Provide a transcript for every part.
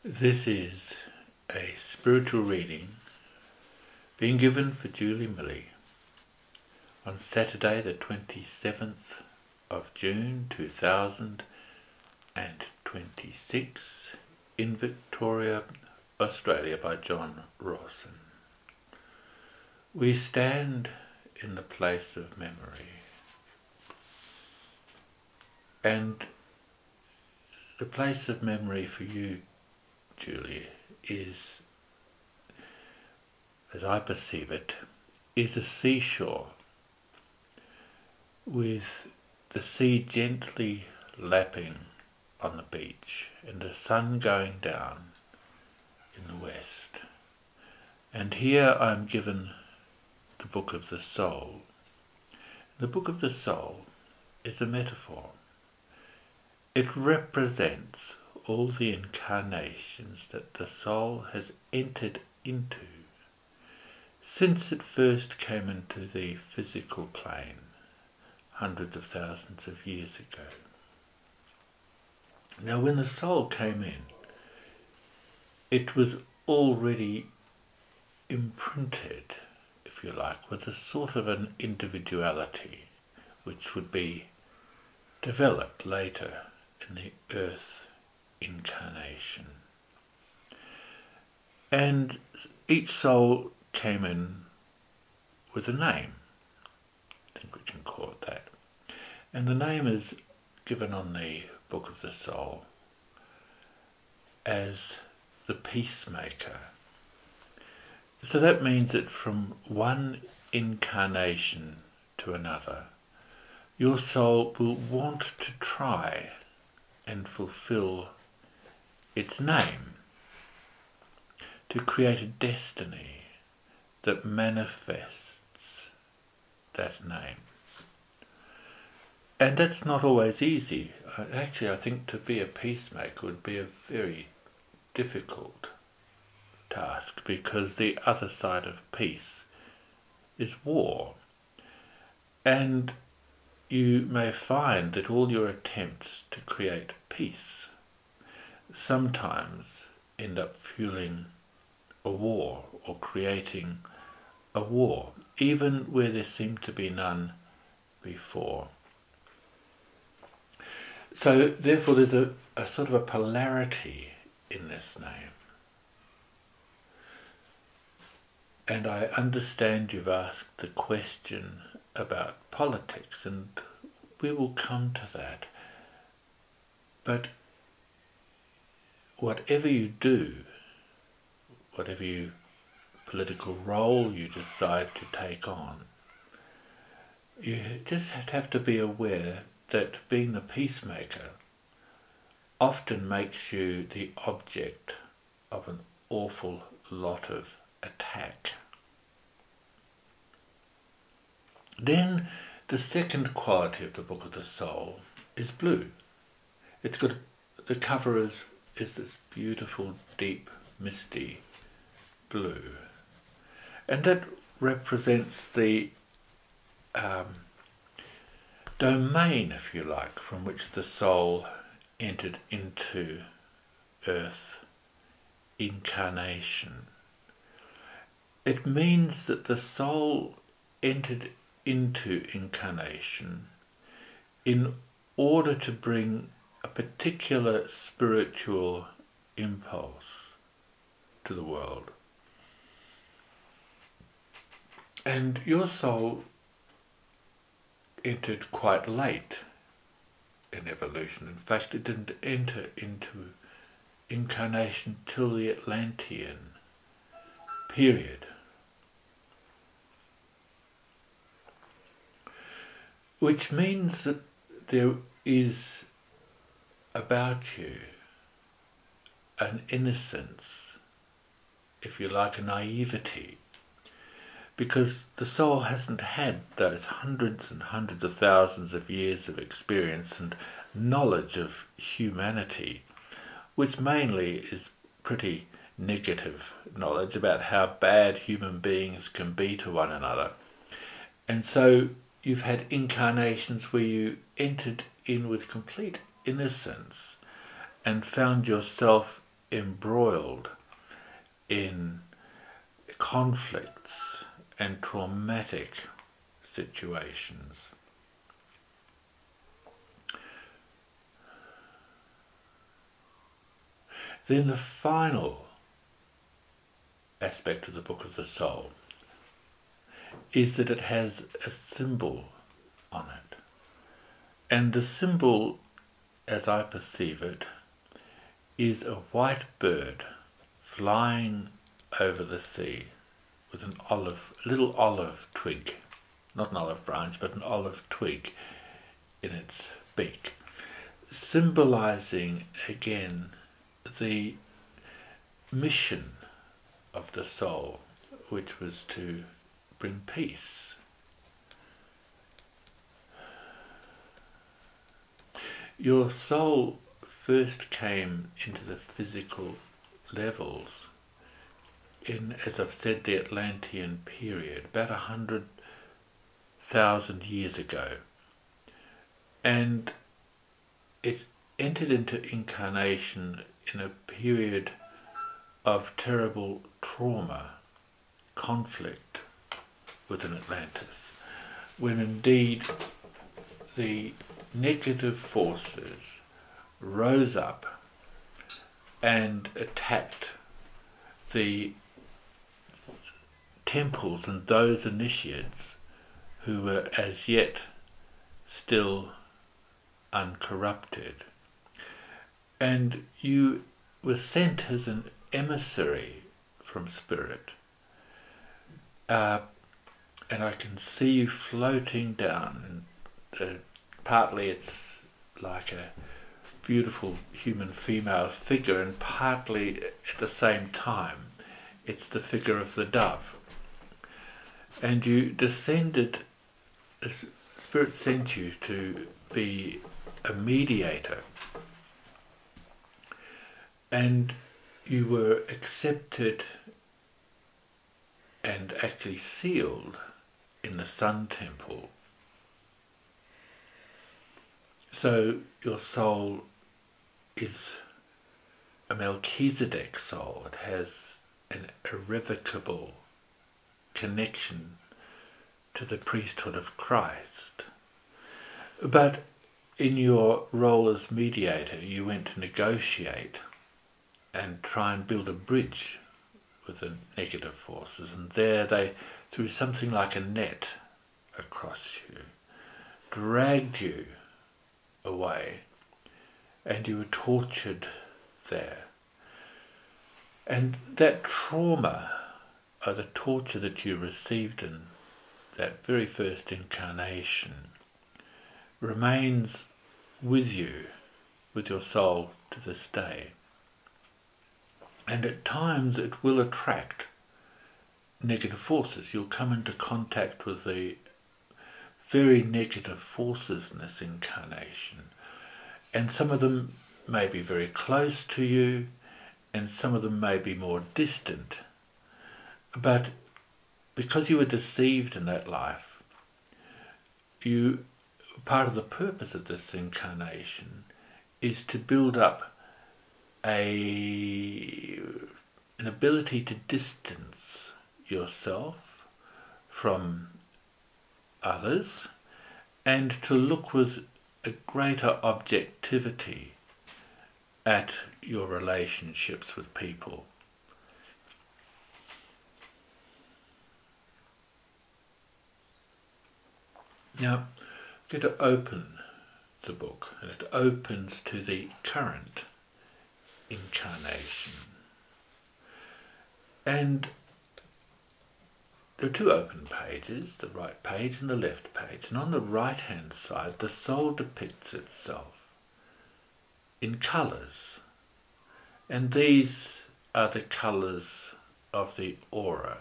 This is a spiritual reading being given for Julie Milley on Saturday the 27th of June 2026 in Victoria, Australia by John Rawson. We stand in the place of memory, and the place of memory for you, Julie, is, as I perceive it, is a seashore with the sea gently lapping on the beach and the sun going down in the west. And here I'm given the Book of the Soul. The Book of the Soul is a metaphor. It represents all the incarnations that the soul has entered into since it first came into the physical plane hundreds of thousands of years ago. Now, when the soul came in, it was already imprinted, if you like, with a sort of an individuality which would be developed later in the earth incarnation. And each soul came in with a name. I think we can call it that. And the name is given on the Book of the Soul as the Peacemaker. So that means that from one incarnation to another, your soul will want to try and fulfill its name, to create a destiny that manifests that name. And that's not always easy. Actually, I think to be a peacemaker would be a very difficult task, because the other side of peace is war. And you may find that all your attempts to create peace sometimes end up fueling a war or creating a war, even where there seemed to be none before. So therefore there's a sort of a polarity in this name. And I understand you've asked the question about politics, and we will come to that. But whatever you do, whatever political role you decide to take on, you just have to be aware that being the peacemaker often makes you the object of an awful lot of attack. Then the second quality of the Book of the Soul is blue. It's got, the cover is this beautiful, deep, misty blue. And that represents the domain, if you like, from which the soul entered into earth incarnation. It means that the soul entered into incarnation in order to bring a particular spiritual impulse to the world. And your soul entered quite late in evolution. In fact, it didn't enter into incarnation till the Atlantean period, which means that there is about you an innocence, if you like, a naivety, because the soul hasn't had those hundreds and hundreds of thousands of years of experience and knowledge of humanity, which mainly is pretty negative knowledge about how bad human beings can be to one another. And so you've had incarnations where you entered in with complete innocence and found yourself embroiled in conflicts and traumatic situations. Then the final aspect of the Book of the Soul is that it has a symbol on it. And the symbol, as I perceive it, is a white bird flying over the sea with a little olive twig, not an olive branch, but an olive twig in its beak, symbolizing again the mission of the soul, which was to bring peace. Your soul first came into the physical levels in, as I've said, the Atlantean period, about 100,000 years ago, and it entered into incarnation in a period of terrible trauma, conflict within Atlantis, when indeed the negative forces rose up and attacked the temples and those initiates who were as yet still uncorrupted. And you were sent as an emissary from Spirit. And I can see you floating down, and partly it's like a beautiful human female figure, and partly at the same time it's the figure of the dove. And you descended, Spirit sent you to be a mediator, and you were accepted and actually sealed in the Sun Temple. So your soul is a Melchizedek soul. It has an irrevocable connection to the priesthood of Christ. But in your role as mediator, you went to negotiate and try and build a bridge with the negative forces, and there they threw something like a net across you, dragged you away, and you were tortured there. And that trauma, or the torture that you received in that very first incarnation, remains with you, with your soul to this day. And at times it will attract negative forces. You'll come into contact with the very negative forces in this incarnation. And some of them may be very close to you, and some of them may be more distant. But because you were deceived in that life, part of the purpose of this incarnation is to build up an ability to distance yourself from others and to look with a greater objectivity at your relationships with people. Now, I'm going to open the book, and it opens to the current incarnation. And there are two open pages, the right page and the left page. And on the right-hand side, the soul depicts itself in colours. And these are the colours of the aura.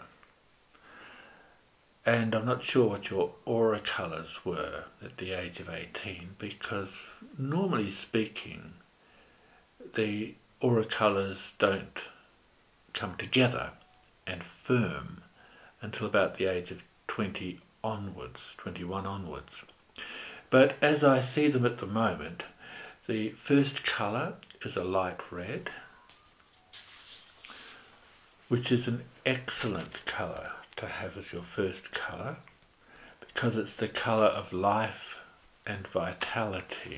And I'm not sure what your aura colours were at the age of 18, because normally speaking, the aura colours don't come together and firm until about the age of 20 onwards, 21 onwards. But as I see them at the moment, the first colour is a light red, which is an excellent colour to have as your first colour because it's the colour of life and vitality.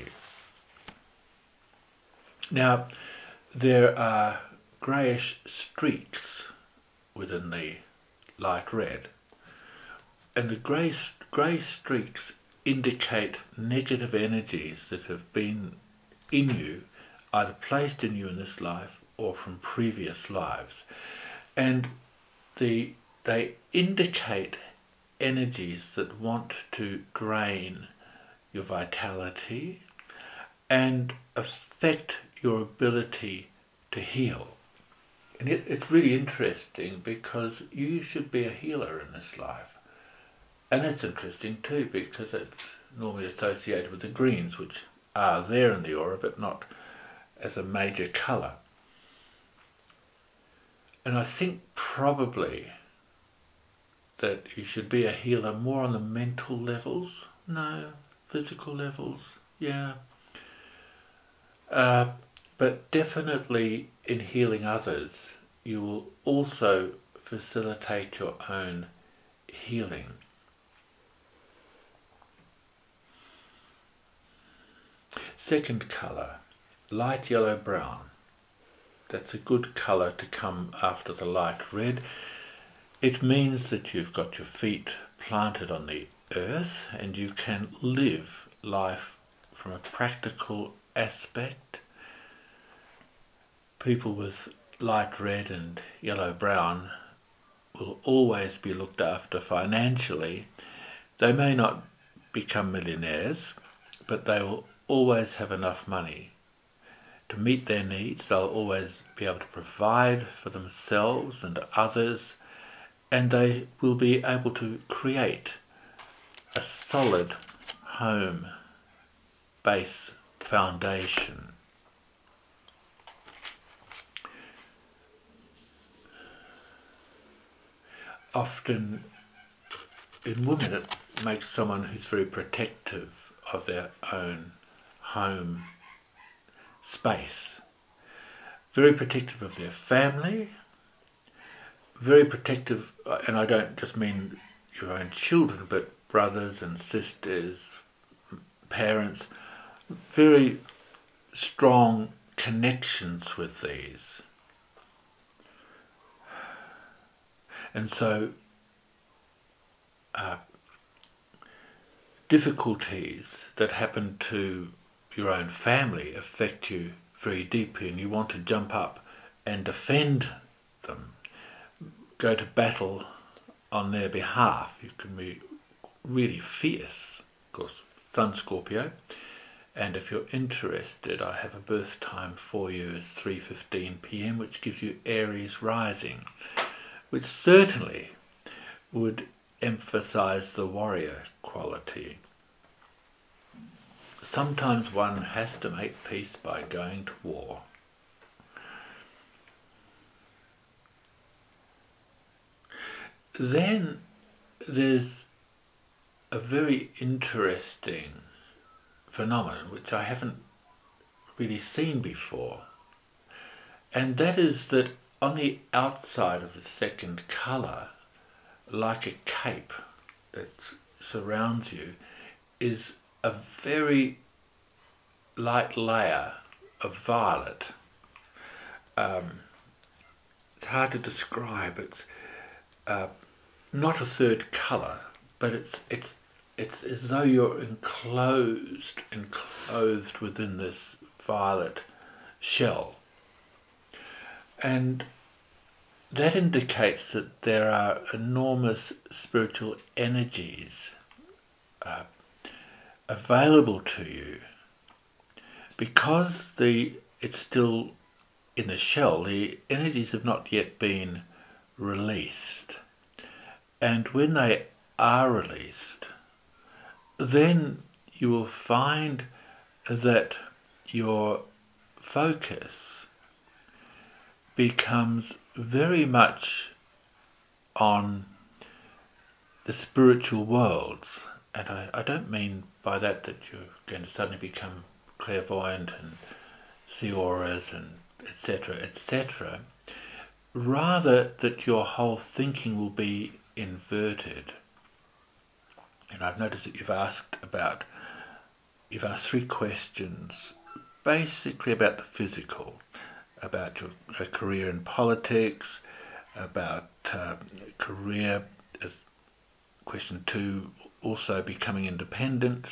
Now, there are greyish streaks within the light red, and the grey streaks indicate negative energies that have been in you, either placed in you in this life or from previous lives. And they indicate energies that want to drain your vitality and affect your ability to heal. And it's really interesting because you should be a healer in this life. And it's interesting too because it's normally associated with the greens, which are there in the aura but not as a major colour. And I think probably that you should be a healer more on the mental levels. No, physical levels, yeah. But definitely in healing others, you will also facilitate your own healing. Second colour, light yellow brown. That's a good colour to come after the light red. It means that you've got your feet planted on the earth and you can live life from a practical aspect. People with light red and yellow brown will always be looked after financially. They may not become millionaires, but they will always have enough money to meet their needs. They'll always be able to provide for themselves and others, and they will be able to create a solid home base foundation. Often in women it makes someone who's very protective of their own home space, very protective of their family, very protective, and I don't just mean your own children, but brothers and sisters, parents, very strong connections with these. And so difficulties that happen to your own family affect you very deeply, and you want to jump up and defend them, go to battle on their behalf. You can be really fierce. Of course, Sun Scorpio. And if you're interested, I have a birth time for you as 3:15 p.m, which gives you Aries rising, which certainly would emphasize the warrior quality. Sometimes one has to make peace by going to war. Then there's a very interesting phenomenon which I haven't really seen before, and that is that on the outside of the second colour, like a cape that surrounds you, is a very light layer of violet. It's hard to describe. It's not a third colour, but it's as though you're enclosed and clothed within this violet shell. And that indicates that there are enormous spiritual energies available to you. Because it's still in the shell, the energies have not yet been released. And when they are released, then you will find that your focus becomes very much on the spiritual worlds. And I don't mean by that you're going to suddenly become clairvoyant and see auras and etc., etc. rather that your whole thinking will be inverted. And I've noticed that you've asked three questions, basically about the physical, about your career in politics, about career as question two, also becoming independent.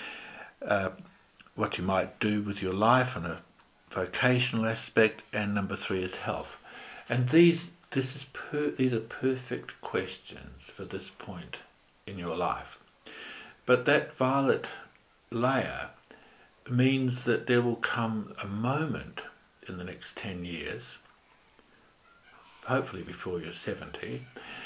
What you might do with your life on a vocational aspect, and number three is health. And these are perfect questions for this point in your life. But that violet layer means that there will come a moment in the next 10 years, hopefully before you're 70,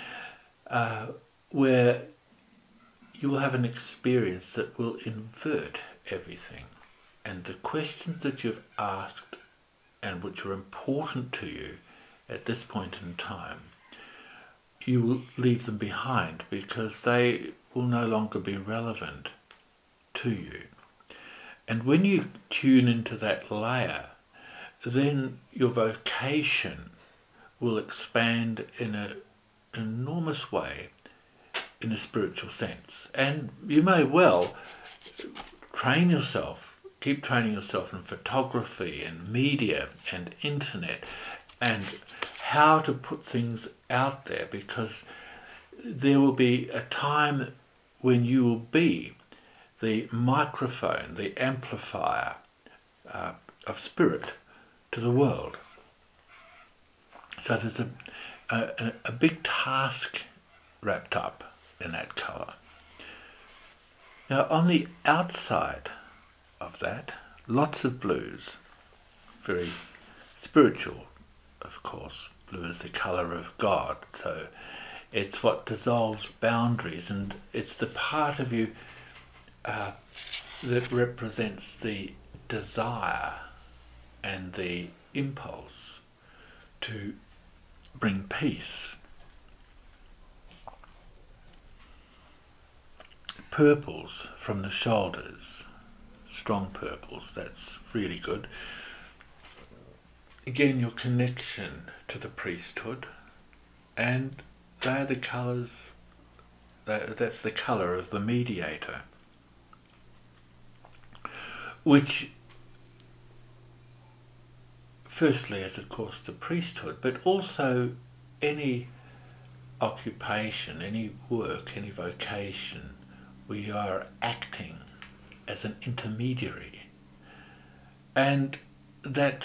where you will have an experience that will invert everything. And the questions that you've asked and which are important to you at this point in time, you will leave them behind because they will no longer be relevant to you. And when you tune into that layer, then your vocation will expand in an enormous way in a spiritual sense. And you may well keep training yourself in photography and media and internet and how to put things out there, because there will be a time when you will be the microphone, the amplifier of spirit to the world. So there's a big task wrapped up in that colour. Now on the outside of that, lots of blues, very spiritual, of course. Blue is the colour of God, so it's what dissolves boundaries, and it's the part of you that represents the desire and the impulse to bring peace. Purples from the shoulders, strong purples, that's really good. Again, your connection to the priesthood, and they're the colours, that's the colour of the mediator, which firstly is of course the priesthood, but also any occupation, any work, any vocation, we are acting as an intermediary, and that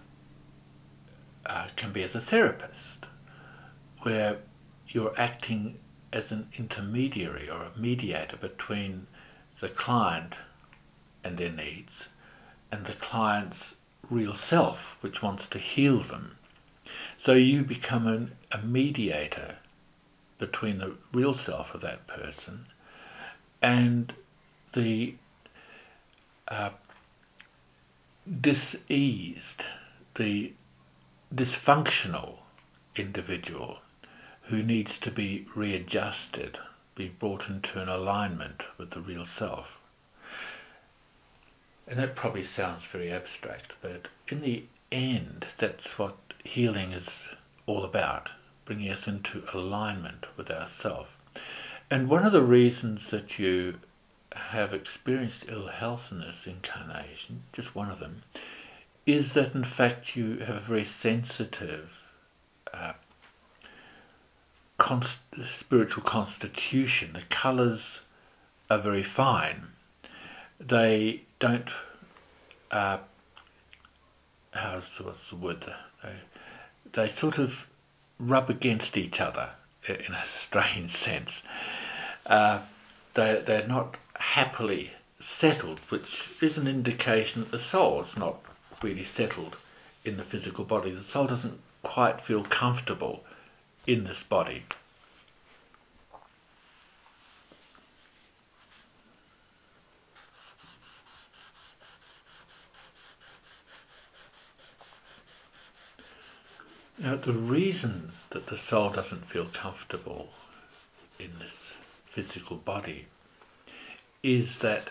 can be as a therapist, where you're acting as an intermediary or a mediator between the client and their needs and the client's real self, which wants to heal them. So you become a mediator between the real self of that person and the diseased, the dysfunctional individual who needs to be readjusted, be brought into an alignment with the real self. And that probably sounds very abstract, but in the end, that's what healing is all about, bringing us into alignment with ourself. And one of the reasons that you have experienced ill health in this incarnation, just one of them, is that in fact you have a very sensitive spiritual constitution. The colours are very fine. They don't what's the word? They sort of rub against each other in a strange sense. They're not happily settled, which is an indication that the soul is not really settled in the physical body. The soul doesn't quite feel comfortable in this body. Now, the reason that the soul doesn't feel comfortable in this physical body is that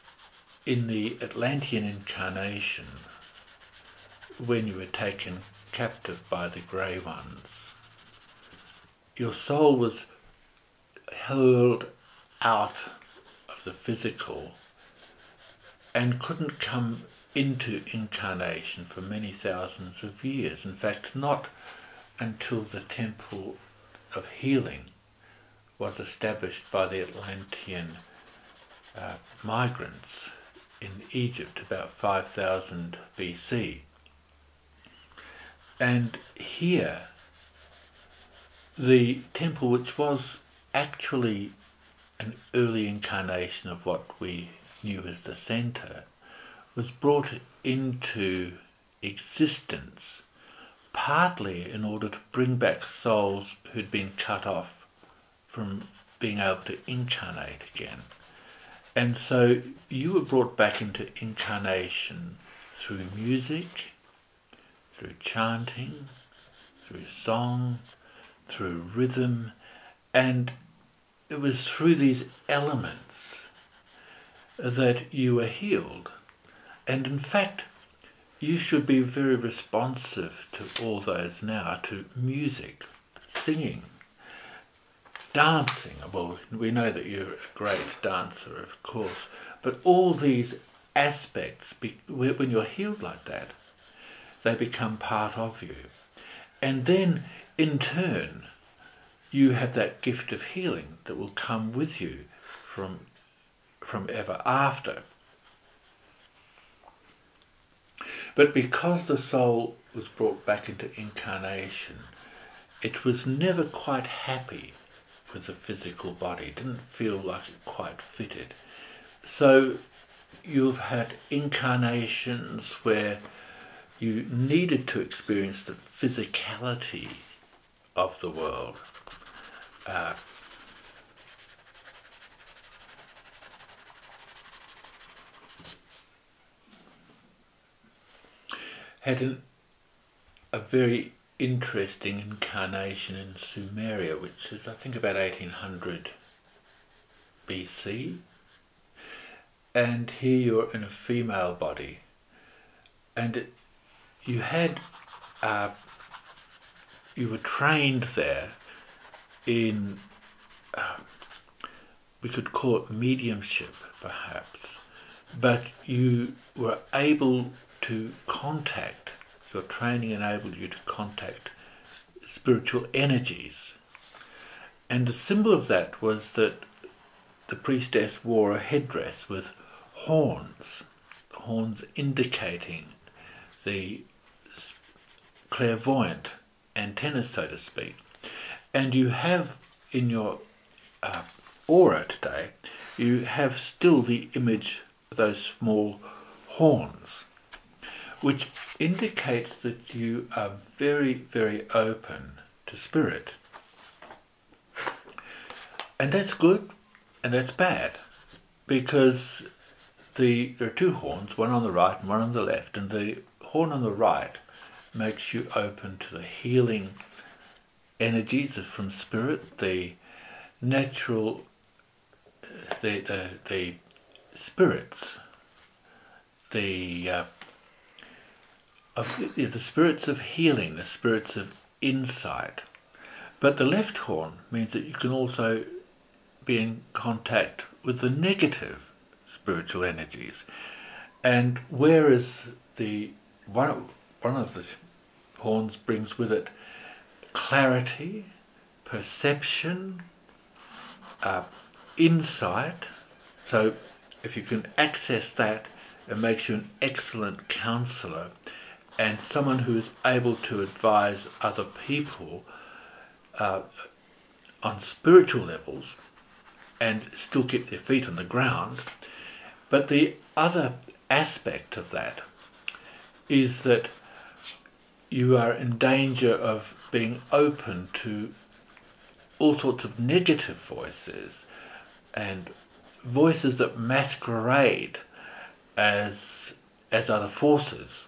in the Atlantean incarnation, when you were taken captive by the grey ones. Your soul was hurled out of the physical and couldn't come into incarnation for many thousands of years. In fact, not until the Temple of Healing was established by the Atlantean migrants in Egypt about 5000 BC. And here, the temple, which was actually an early incarnation of what we knew as the centre, was brought into existence partly in order to bring back souls who'd been cut off from being able to incarnate again. And so you were brought back into incarnation through music, through chanting, through song, through rhythm, and it was through these elements that you were healed. And in fact, you should be very responsive to all those now, to music, singing, dancing. Well, we know that you're a great dancer, of course, but all these aspects, when you're healed like that, they become part of you. And then, in turn, you have that gift of healing that will come with you from ever after. But because the soul was brought back into incarnation, it was never quite happy with the physical body. It didn't feel like it quite fitted. So you've had incarnations where you needed to experience the physicality of the world. Had a very interesting incarnation in Sumeria, which is I think about 1800 BC. And here you're in a female body, and you were trained there in, we could call it mediumship perhaps, but you were able to contact, your training enabled you to contact spiritual energies. And the symbol of that was that the priestess wore a headdress with horns indicating the clairvoyant antennas, so to speak. And you have in your aura today, you have still the image of those small horns, which indicates that you are very, very open to spirit. And that's good and that's bad, because there are two horns, one on the right and one on the left, and the horn on the right makes you open to the healing energies from spirit, the natural, the spirits, the spirits of healing, the spirits of insight. But the left horn means that you can also be in contact with the negative spiritual energies. And whereas one of the horns brings with it clarity, perception, insight, so if you can access that, it makes you an excellent counsellor and someone who is able to advise other people on spiritual levels and still keep their feet on the ground. But the other aspect of that is that you are in danger of being open to all sorts of negative voices and voices that masquerade as other forces.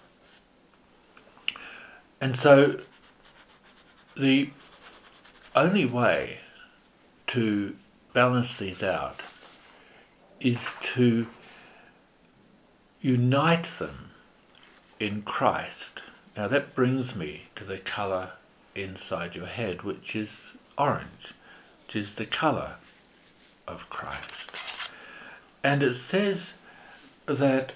And so the only way to balance these out is to unite them in Christ, Now that brings me to the colour inside your head, which is orange, which is the colour of Christ. And it says that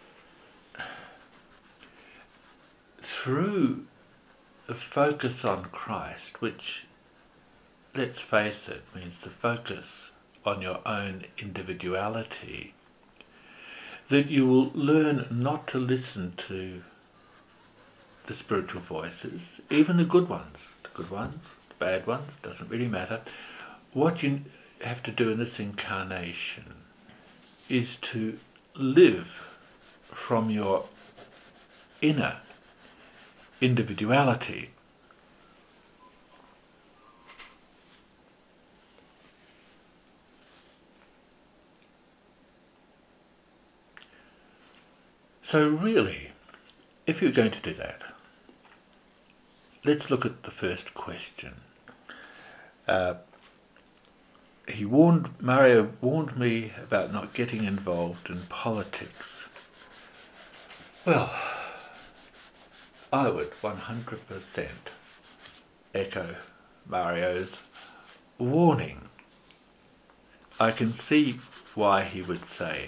through the focus on Christ, which, let's face it, means the focus on your own individuality, that you will learn not to listen to the spiritual voices, even the good ones, the bad ones, doesn't really matter. What you have to do in this incarnation is to live from your inner individuality. So really, if you're going to do that, let's look at the first question. Mario warned me about not getting involved in politics. Well, I would 100% echo Mario's warning. I can see why he would say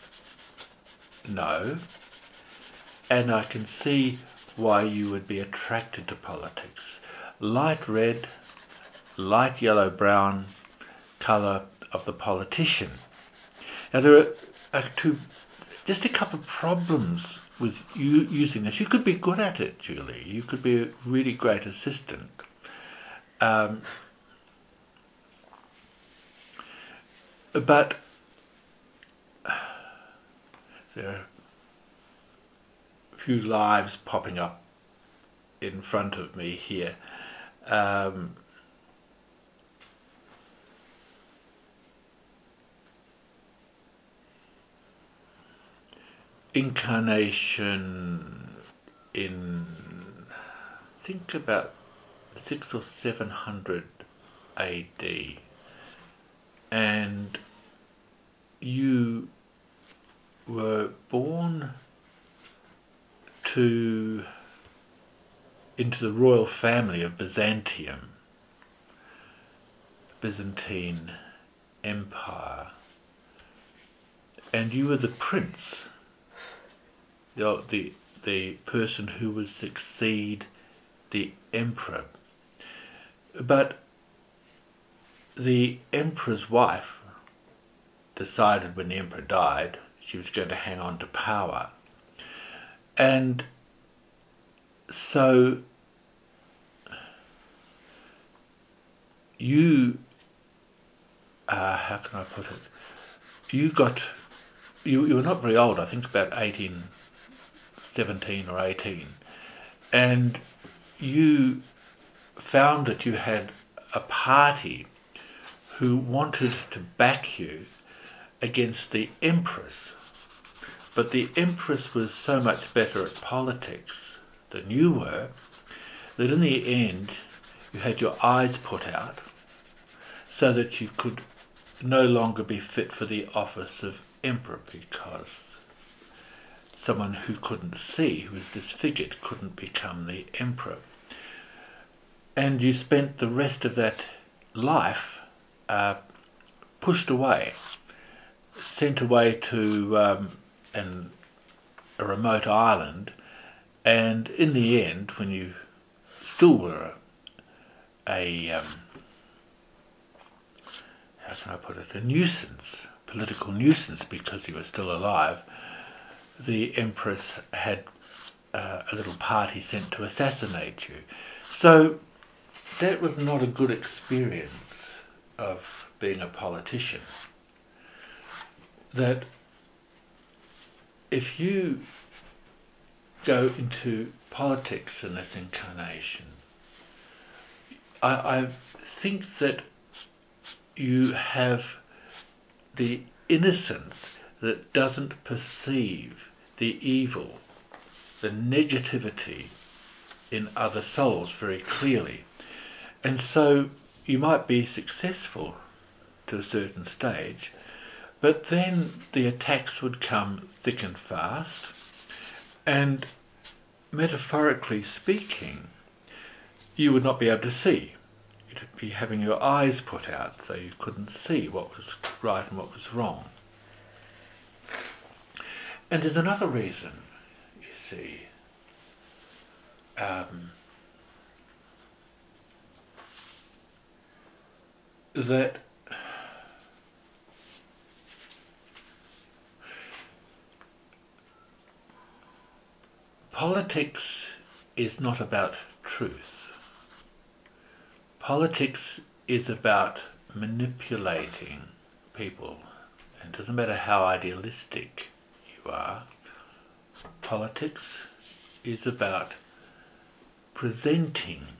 no, and I can see why you would be attracted to politics. Light red, light yellow brown colour of the politician. Now there are just a couple of problems with you using this. You could be good at it, Julie. You could be a really great assistant. But there are a few lives popping up in front of me here. Incarnation in, think about 600 or 700 AD, and you were born into the royal family of Byzantium, Byzantine Empire, and you were the prince, the person who would succeed the emperor. But the emperor's wife decided when the emperor died she was going to hang on to power, and so you how can I put it, you were not very old, I think about 17 or 18, and you found that you had a party who wanted to back you against the empress, but the empress was so much better at politics than you were that in the end you had your eyes put out so that you could no longer be fit for the office of emperor, because someone who couldn't see, who was disfigured, couldn't become the emperor. And you spent the rest of that life pushed away, sent away to a remote island, and in the end, when you still were a how can I put it, a nuisance, political nuisance, because you were still alive, the empress had a little party sent to assassinate you. So that was not a good experience of being a politician. That if you go into politics in this incarnation, I think that you have the innocence that doesn't perceive the evil, the negativity in other souls very clearly. And so you might be successful to a certain stage, but then the attacks would come thick and fast, and metaphorically speaking, you would not be able to see. You'd be having your eyes put out so you couldn't see what was right and what was wrong. And there's another reason, you see, that politics is not about truth. Politics is about manipulating people. And it doesn't matter how idealistic you are. Politics is about presenting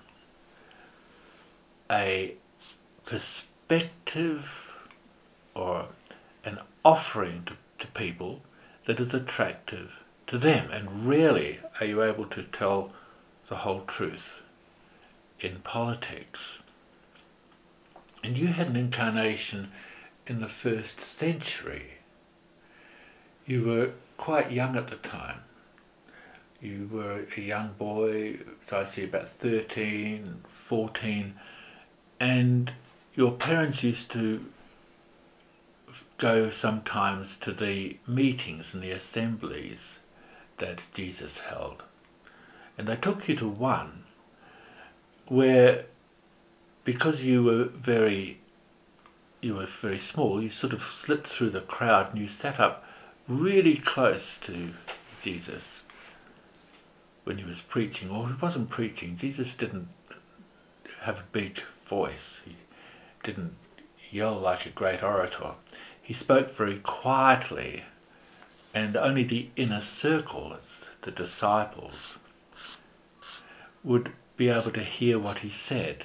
a perspective or an offering to people that is attractive to them. And rarely are you able to tell the whole truth in politics. And you had an incarnation in the 1st century. You were quite young at the time. You were a young boy, so I see about 13, 14, and your parents used to go sometimes to the meetings and the assemblies that Jesus held. And they took you to one where, because you were very small, you sort of slipped through the crowd and you sat up really close to Jesus when he was preaching. Or he wasn't preaching. Jesus didn't have a big voice. He didn't yell like a great orator. He spoke very quietly, and only the inner circle, the disciples, would be able to hear what he said.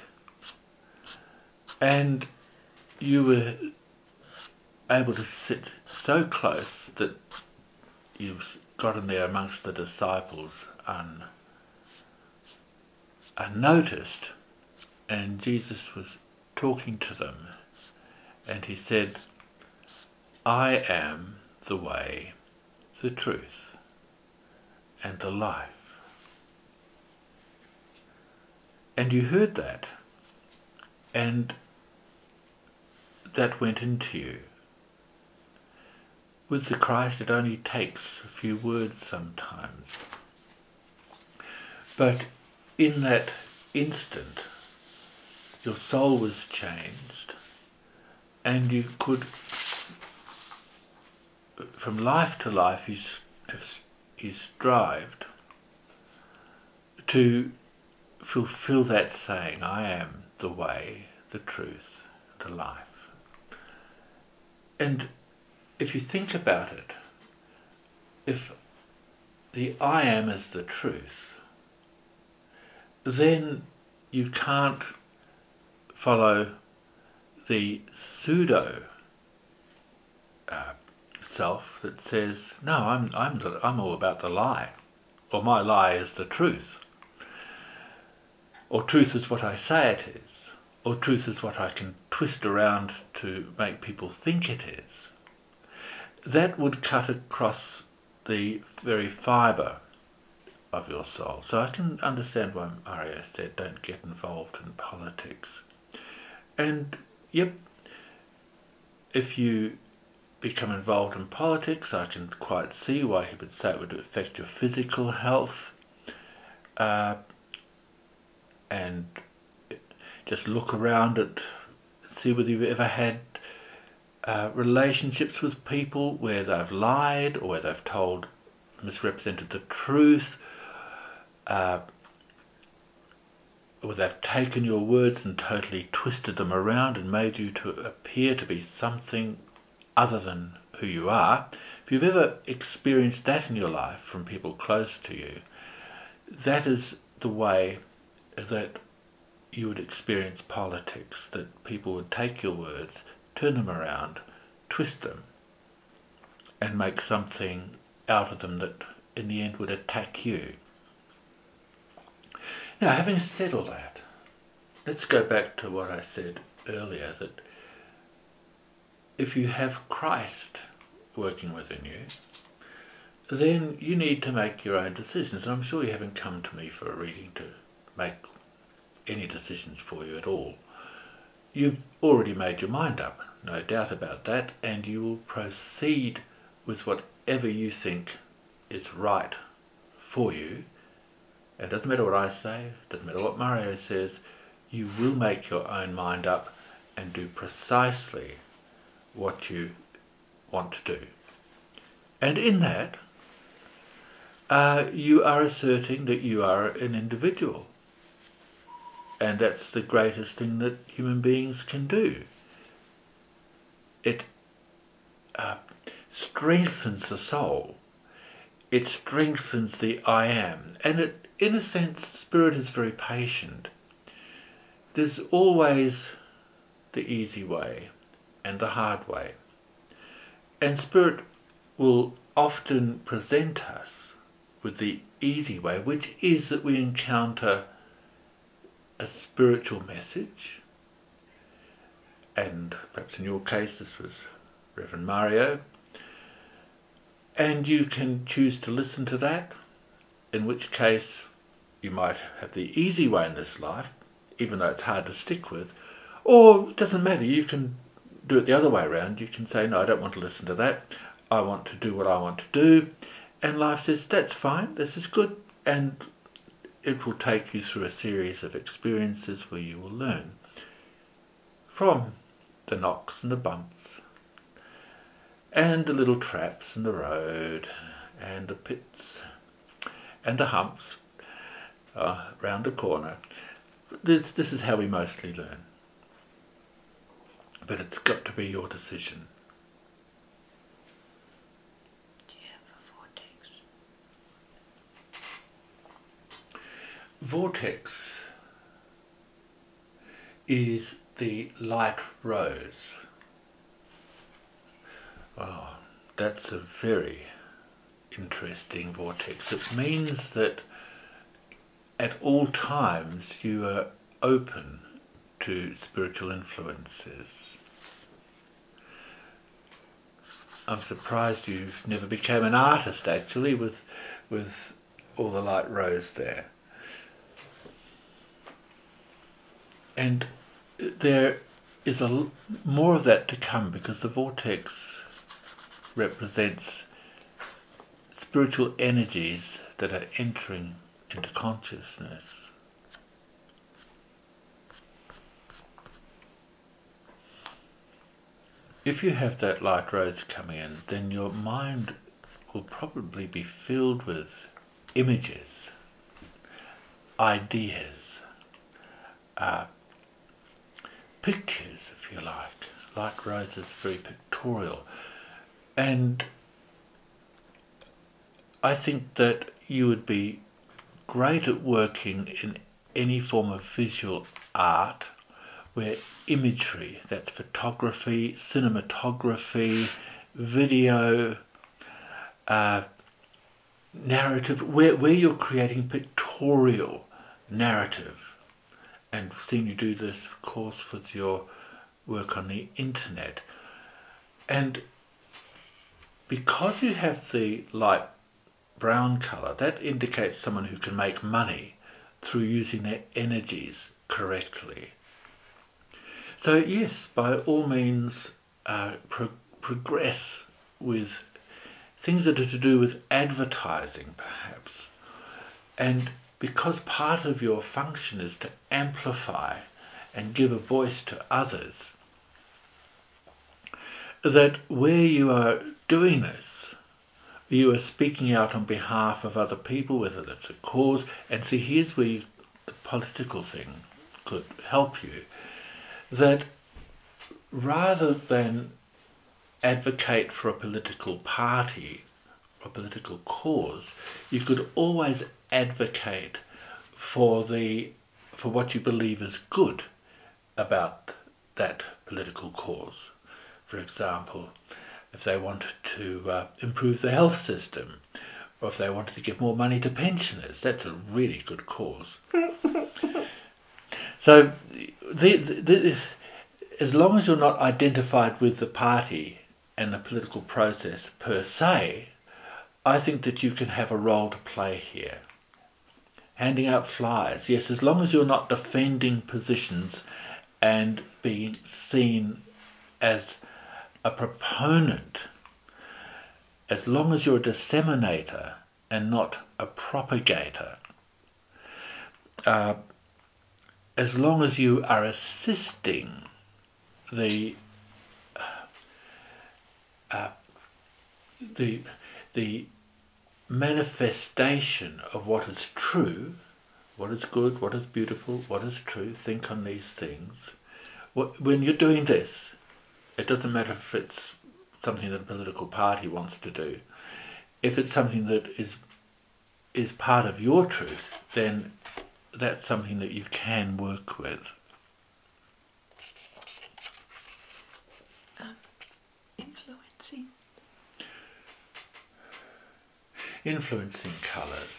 And you were able to sit so close that you got in there amongst the disciples unnoticed, and Jesus was talking to them, and he said, "I am the way, the truth, and the life." And you heard that, and that went into you. With the Christ, it only takes a few words sometimes. But in that instant, your soul was changed, and you could, from life to life, you strived to fulfill that saying, "I am the way, the truth, the life." And if you think about it, if the I am is the truth, then you can't follow the pseudo self that says, "No, I'm all about the lie," or "My lie is the truth," or "Truth is what I say it is," or "Truth is what I can twist around to make people think it is." That would cut across the very fibre of your soul. So I can understand why Mario said don't get involved in politics. And yep, if you become involved in politics, I can quite see why he would say it would affect your physical health. And just look around at, see whether you've ever had relationships with people where they've lied or where they've misrepresented the truth, or they've taken your words and totally twisted them around and made you to appear to be something other than who you are. If you've ever experienced that in your life from people close to you, that is the way that you would experience politics, that people would take your words, turn them around, twist them, and make something out of them that in the end would attack you. Now, having said all that, let's go back to what I said earlier, that if you have Christ working within you, then you need to make your own decisions. And I'm sure you haven't come to me for a reading to make any decisions for you at all. You've already made your mind up, no doubt about that, and you will proceed with whatever you think is right for you. It doesn't matter what I say, it doesn't matter what Mario says, you will make your own mind up and do precisely what you want to do. And in that, you are asserting that you are an individual. And that's the greatest thing that human beings can do. It strengthens the soul. It strengthens the I am. And it, in a sense, spirit is very patient. There's always the easy way and the hard way. And spirit will often present us with the easy way, which is that we encounter a spiritual message, and perhaps in your case this was Reverend Mario, and you can choose to listen to that, in which case you might have the easy way in this life, even though it's hard to stick with, or it doesn't matter, you can do it the other way around. You can say, no, I don't want to listen to that, I want to do what I want to do, and life says, that's fine, this is good, and it will take you through a series of experiences where you will learn from the knocks and the bumps and the little traps in the road and the pits and the humps round the corner. This is how we mostly learn. But it's got to be your decision. Do you have a vortex? Vortex is the light rose. Oh, that's a very interesting vortex. It means that at all times you are open to spiritual influences. I'm surprised you never became an artist, actually, with all the light rose there. And there is more of that to come, because the vortex represents spiritual energies that are entering into consciousness. If you have that light rose coming in, then your mind will probably be filled with images, ideas, pictures, if you like. Light rose is very pictorial. And I think that you would be great at working in any form of visual art where imagery, that's photography, cinematography, video, narrative, where you're creating pictorial narrative. And seeing you do this, of course, with your work on the internet. And because you have the light brown colour, that indicates someone who can make money through using their energies correctly. So yes, by all means, progress with things that are to do with advertising, perhaps. And because part of your function is to amplify and give a voice to others, that where you are doing this, you are speaking out on behalf of other people, whether that's a cause. And see, here's where the political thing could help you, that rather than advocate for a political party or a political cause, you could always advocate for what you believe is good about that political cause. For example, if they wanted to improve the health system, or if they wanted to give more money to pensioners, that's a really good cause. So as long as you're not identified with the party and the political process per se, I think that you can have a role to play here. Handing out flyers, yes, as long as you're not defending positions and being seen as a proponent, as long as you're a disseminator and not a propagator, as long as you are assisting the manifestation of what is true, what is good, what is beautiful, what is true. Think on these things. When you're doing this, it doesn't matter if it's something that a political party wants to do. If it's something that is part of your truth, then that's something that you can work with. Influencing colours.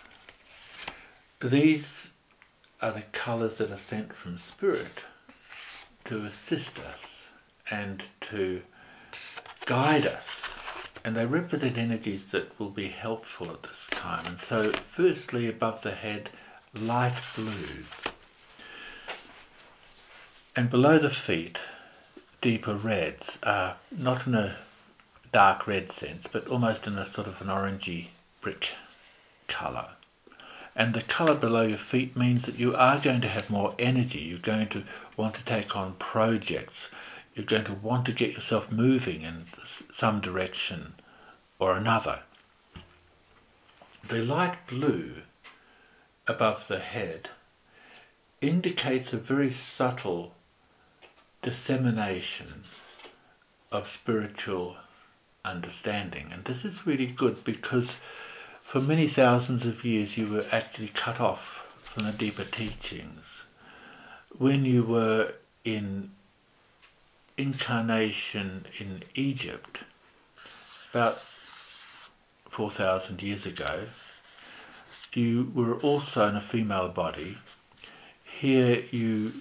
These are the colours that are sent from Spirit to assist us and to guide us. And they represent energies that will be helpful at this time. And so, firstly, above the head, light blues. And below the feet, deeper reds, not in a dark red sense, but almost in a sort of an orangey brick colour. And the colour below your feet means that you are going to have more energy. You're going to want to take on projects. You're going to want to get yourself moving in some direction or another. The light blue above the head indicates a very subtle dissemination of spiritual understanding. And this is really good because for many thousands of years you were actually cut off from the deeper teachings. When you were in incarnation in Egypt about 4,000 years ago, you were also in a female body. Here you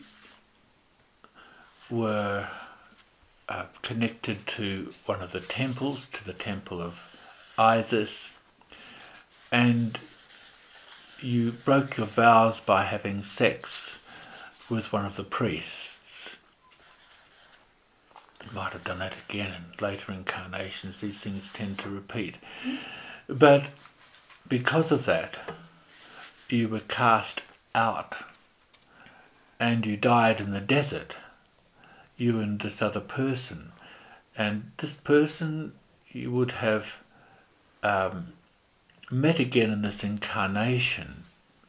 were connected to one of the temples, to the temple of Isis, and you broke your vows by having sex with one of the priests. You might have done that again in later incarnations. These things tend to repeat. But because of that, you were cast out and you died in the desert, you and this other person. And this person you would have met again in this incarnation.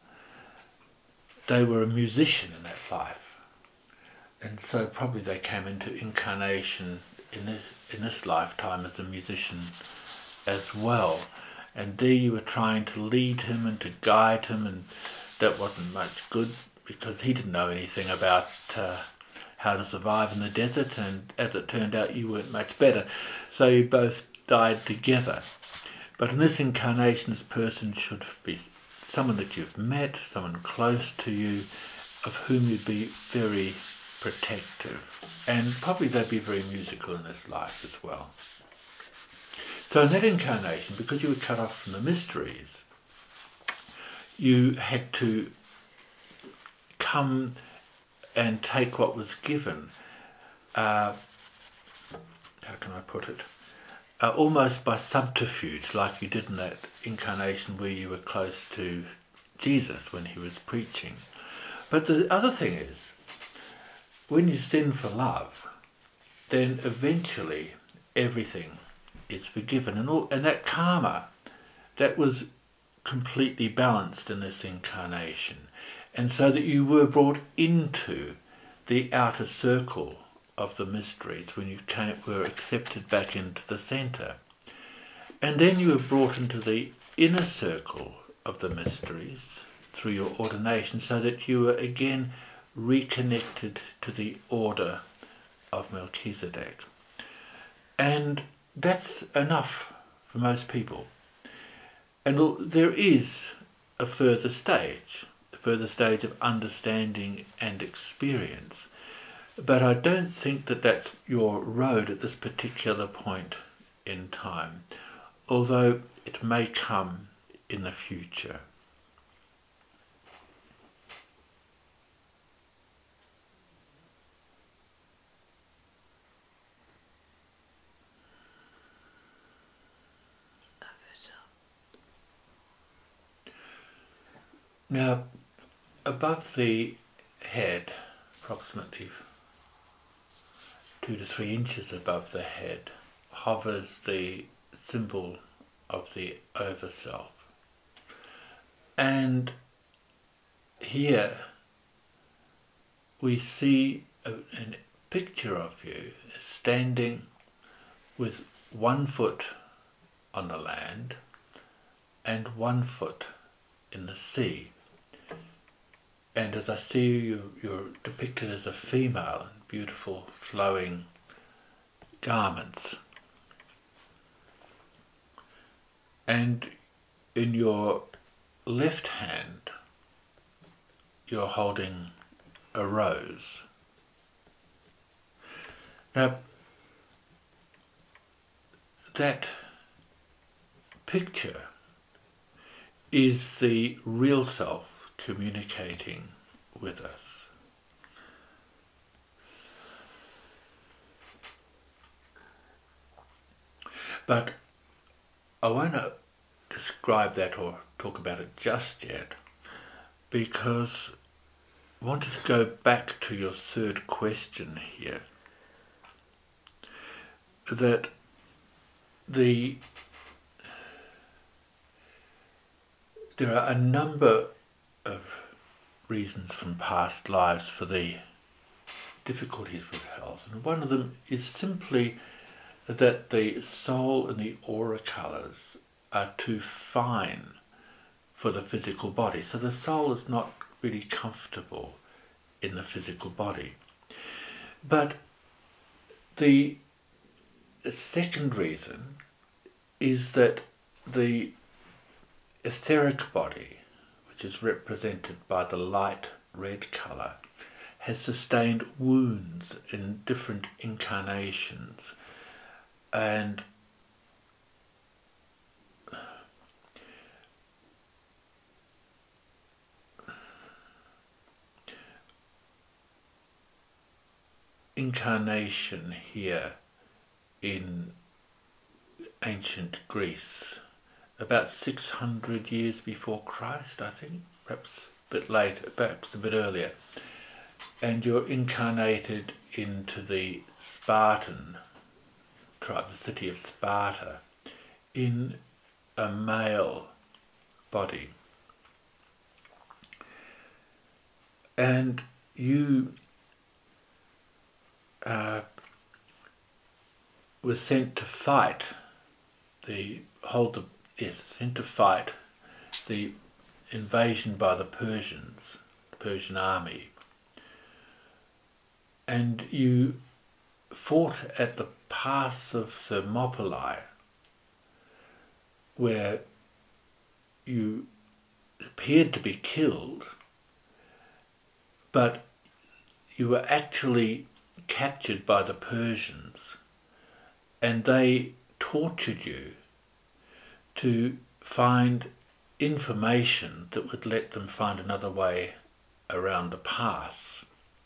They were a musician in that life, and so probably they came into incarnation in this lifetime as a musician as well. And there you were trying to lead him and to guide him, and that wasn't much good because he didn't know anything about how to survive in the desert, and as it turned out you weren't much better, so you both died together. But in this incarnation, this person should be someone that you've met, someone close to you, of whom you'd be very protective. And probably they'd be very musical in this life as well. So in that incarnation, because you were cut off from the mysteries, you had to come and take what was given. How can I put it? Almost by subterfuge, like you did in that incarnation where you were close to Jesus when he was preaching. But the other thing is, when you sin for love, then eventually everything is forgiven. And that karma, that was completely balanced in this incarnation. And so that you were brought into the outer circle of the mysteries when you were accepted back into the centre. And then you were brought into the inner circle of the mysteries through your ordination, so that you were again reconnected to the order of Melchizedek. And that's enough for most people. And there is a further stage of understanding and experience. But I don't think that that's your road at this particular point in time. Although it may come in the future. Now, above the head, approximately 2 to 3 inches above the head, hovers the symbol of the Overself. And here we see a picture of you standing with 1 foot on the land and 1 foot in the sea. And as I see you, you're depicted as a female in beautiful flowing garments. And in your left hand, you're holding a rose. Now, that picture is the real self communicating with us. But I won't describe that or talk about it just yet, because I wanted to go back to your third question here, that there are a number of reasons from past lives for the difficulties with health, and one of them is simply that the soul and the aura colours are too fine for the physical body. So the soul is not really comfortable in the physical body. But the second reason is that the etheric body, which is represented by the light red colour, has sustained wounds in different incarnations, and incarnation here in ancient Greece, about 600 years before Christ, I think, perhaps a bit later, perhaps a bit earlier, and you're incarnated into the Spartan tribe, the city of Sparta, in a male body. And you were sent to fight the invasion by the Persians, the Persian army. And you fought at the pass of Thermopylae, where you appeared to be killed, but you were actually captured by the Persians, and they tortured you to find information that would let them find another way around the pass.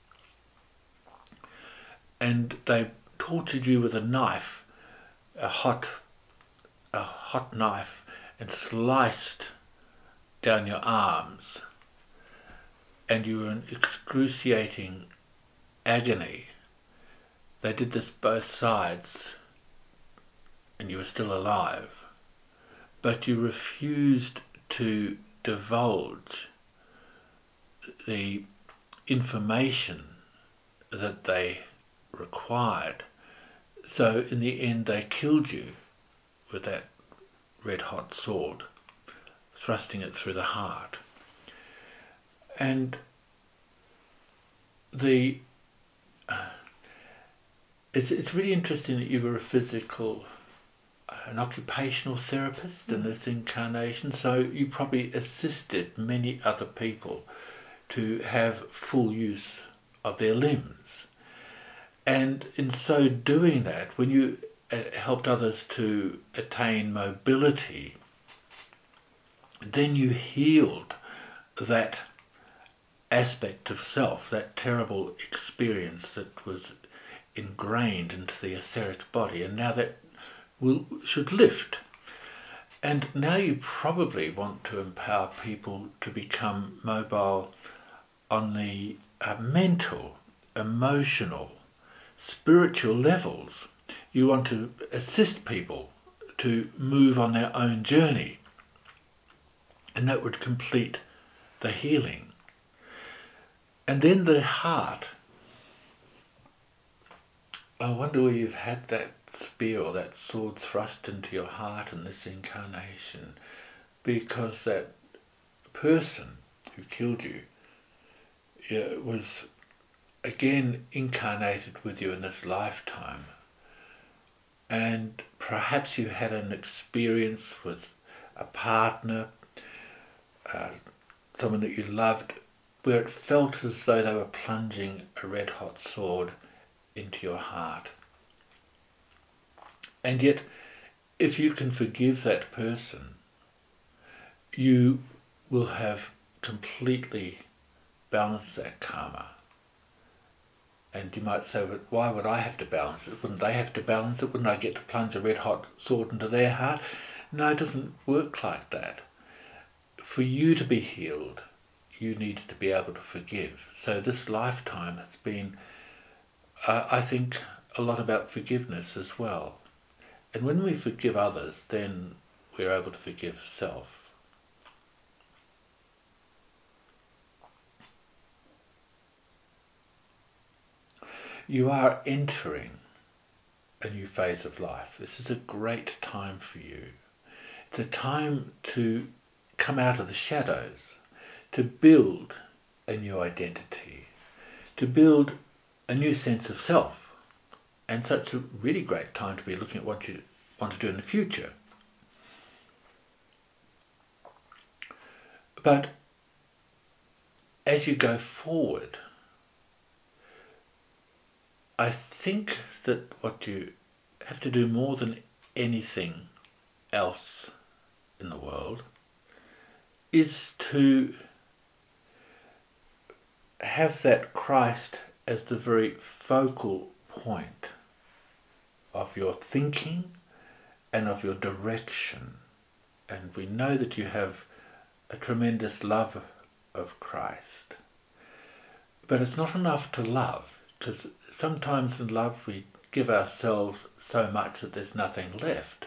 And they tortured you with a knife, a hot knife, and sliced down your arms, and you were in excruciating agony. They did this both sides, and you were still alive, but you refused to divulge the information that they required. So in the end they killed you with that red hot sword, thrusting it through the heart. And it's really interesting that you were an occupational therapist in this incarnation, so you probably assisted many other people to have full use of their limbs. And in doing that, when you helped others to attain mobility then you healed that aspect of self, that terrible experience that was ingrained into the etheric body, and now that should lift. And now you probably want to empower people to become mobile on the mental, emotional, spiritual levels. You want to assist people to move on their own journey, and that would complete the healing. And then the heart. I wonder where you've had that spear or that sword thrust into your heart in this incarnation, because that person who killed you was again incarnated with you in this lifetime, and perhaps you had an experience with a partner, someone that you loved, where it felt as though they were plunging a red hot sword into your heart. And yet, if you can forgive that person, you will have completely balanced that karma. And you might say, but why would I have to balance it? Wouldn't they have to balance it? Wouldn't I get to plunge a red hot sword into their heart? No, it doesn't work like that. For you to be healed, you need to be able to forgive. So this lifetime has been, I think, a lot about forgiveness as well. And when we forgive others, then we're able to forgive self. You are entering a new phase of life. This is a great time for you. It's a time to come out of the shadows, to build a new identity, to build a new sense of self. And so it's a really great time to be looking at what you want to do in the future. But as you go forward, I think that what you have to do more than anything else in the world is to have that Christ as the very focal point of your thinking and of your direction. And we know that you have a tremendous love of Christ. But it's not enough to love, because sometimes in love we give ourselves so much that there's nothing left.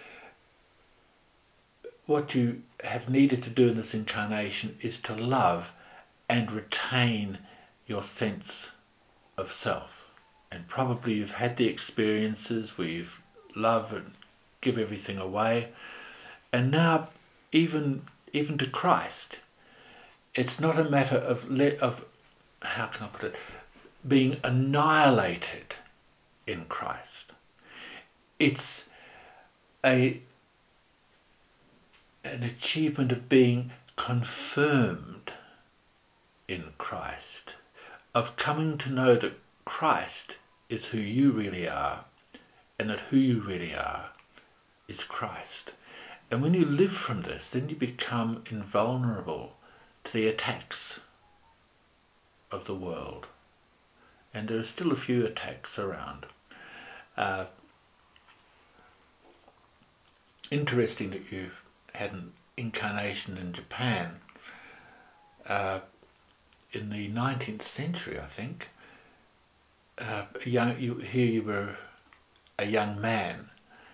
What you have needed to do in this incarnation is to love and retain your sense of self. And probably you've had the experiences where you've loved and give everything away. And now, even to Christ, it's not a matter of how can I put it, being annihilated in Christ. It's an achievement of being confirmed in Christ, of coming to know that Christ is who you really are, and that who you really are is Christ. And when you live from this, then you become invulnerable to the attacks of the world. And there are still a few attacks around. Interesting that you've had an incarnation in Japan in the 19th century, I think. You were a young man.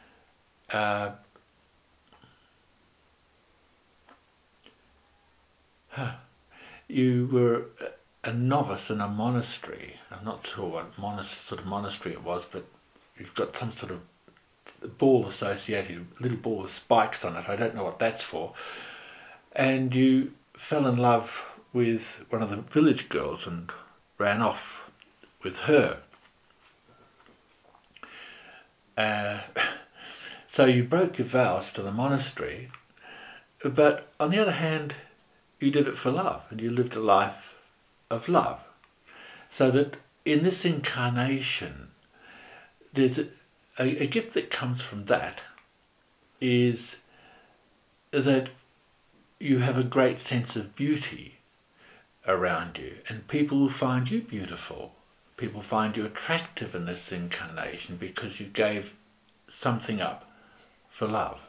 You were a novice in a monastery. I'm not sure what sort of monastery it was, but you've got some sort of ball associated, a little ball with spikes on it. I don't know what that's for. And you fell in love with one of the village girls and ran off with her. So you broke your vows to the monastery, but on the other hand, you did it for love, and you lived a life of love. So that in this incarnation, there's a gift that comes from that, is that you have a great sense of beauty around you, and people will find you beautiful. People find you attractive in this incarnation because you gave something up for love.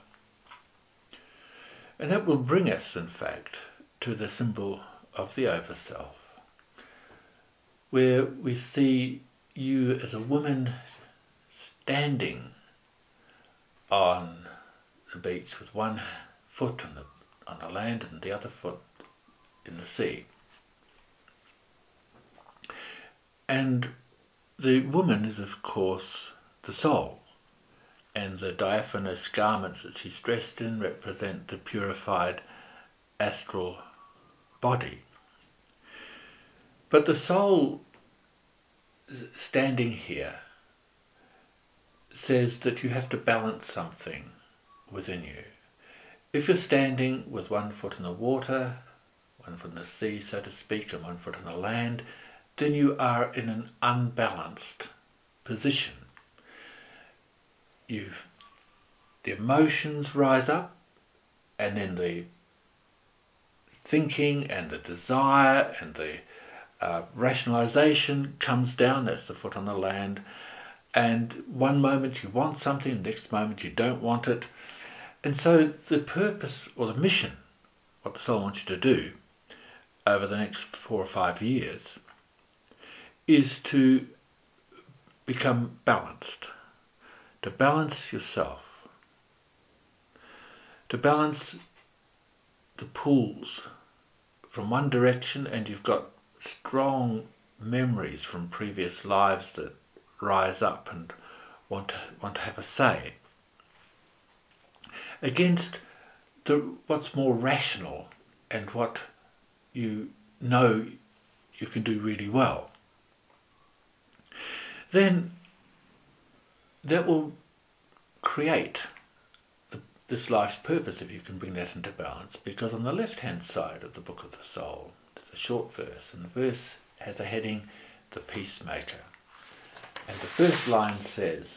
And that will bring us, in fact, to the symbol of the Overself, where we see you as a woman standing on the beach with one foot on the land and the other foot in the sea. And the woman is, of course, the soul, and the diaphanous garments that she's dressed in represent the purified astral body. But the soul standing here says that you have to balance something within you. If you're standing with one foot in the water, one foot in the sea, so to speak, and one foot on the land, then you are in an unbalanced position. The emotions rise up, and then the thinking and the desire and the rationalization comes down. That's the foot on the land. And one moment you want something, the next moment you don't want it. And so the purpose or the mission, what the soul wants you to do over the next 4 or 5 years, is to become balanced, to balance yourself, to balance the pulls from one direction, and you've got strong memories from previous lives that rise up and want to have a say, against what's more rational and what you know you can do really well. Then that will create this life's purpose, if you can bring that into balance, because on the left-hand side of the Book of the Soul, there's a short verse, and the verse has a heading, The Peacemaker. And the first line says,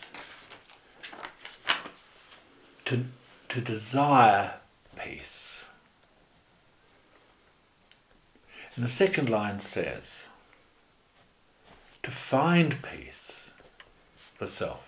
to desire peace. And the second line says, to find peace for self.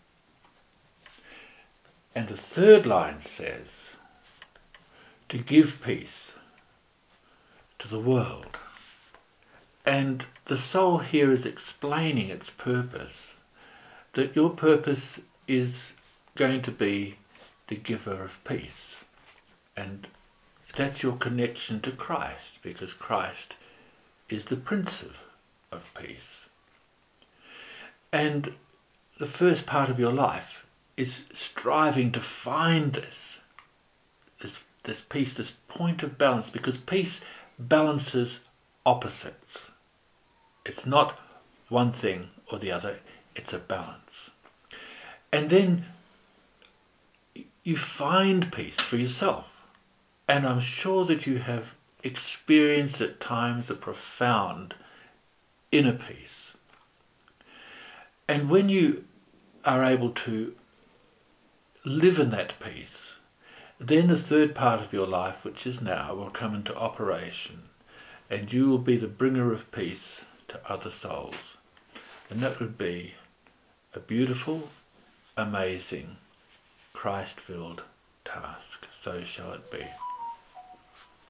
And the third line says, to give peace to the world. And the soul here is explaining its purpose, that your purpose is going to be the giver of peace. And that's your connection to Christ, because Christ is the Prince of Peace. And the first part of your life is striving to find this peace, this point of balance, because peace balances opposites. It's not one thing or the other, it's a balance. And then you find peace for yourself. And I'm sure that you have experienced at times a profound inner peace. And when you are able to live in that peace, then the third part of your life, which is now, will come into operation, and you will be the bringer of peace to other souls. And that would be a beautiful, amazing, Christ-filled task. So shall it be.